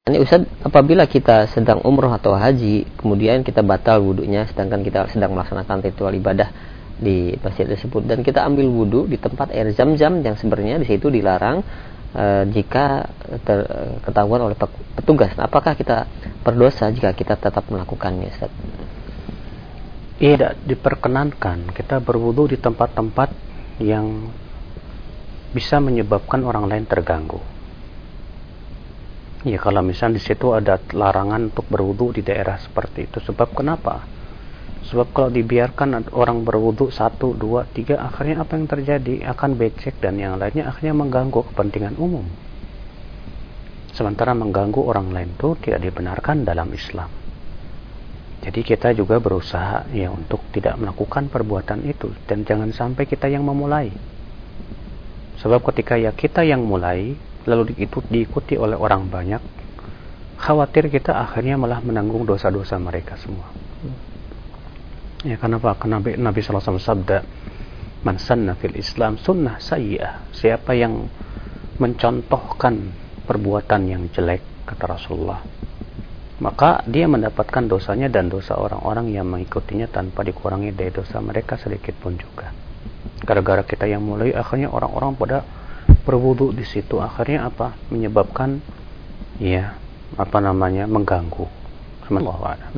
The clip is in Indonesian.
Ini Ustaz, apabila kita sedang umroh atau haji, kemudian kita batal wudunya, sedangkan kita sedang melaksanakan ritual ibadah di masjid tersebut, dan kita ambil wudu di tempat air zam-zam yang sebenarnya di situ dilarang jika ketahuan oleh petugas, apakah kita berdosa jika kita tetap melakukannya, Ustaz? Tidak diperkenankan kita berwudu di tempat-tempat yang bisa menyebabkan orang lain terganggu. Ya, kalau misalnya di situ ada larangan untuk berwudu di daerah seperti itu. Sebab kenapa? Sebab kalau dibiarkan orang berwudu 1, 2, 3, akhirnya apa yang terjadi? Akan becek dan yang lainnya akhirnya mengganggu kepentingan umum. Sementara mengganggu orang lain itu tidak dibenarkan dalam Islam. Jadi kita juga berusaha ya untuk tidak melakukan perbuatan itu, dan jangan sampai kita yang memulai. Sebab ketika ya kita yang mulai lalu diikuti oleh orang banyak, khawatir kita akhirnya malah menanggung dosa-dosa mereka semua. Ya, kenapa? Karena Nabi SAW sabda, "Man sanna fil Islam sunnah sayyi'ah." Siapa yang mencontohkan perbuatan yang jelek, kata Rasulullah, maka dia mendapatkan dosanya dan dosa orang-orang yang mengikutinya tanpa dikurangi dari dosa mereka sedikit pun juga. Gara-gara kita yang mulai, akhirnya orang-orang pada berwudu di situ, akhirnya apa? Menyebabkan mengganggu. Allahu a'lam.